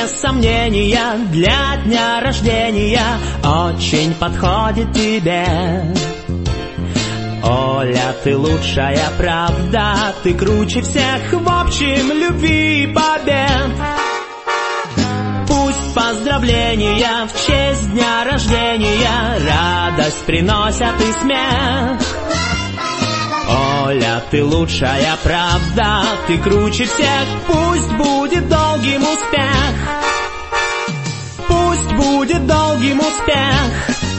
без сомнения, для дня рождения очень подходит тебе. Оля, ты лучшая, правда, ты круче всех в общем любви и побед. Пусть поздравления в честь дня рождения радость приносят и смех. Оля, ты лучшая, правда, ты круче всех, пусть будет долгим успех. Пусть будет долгим успех.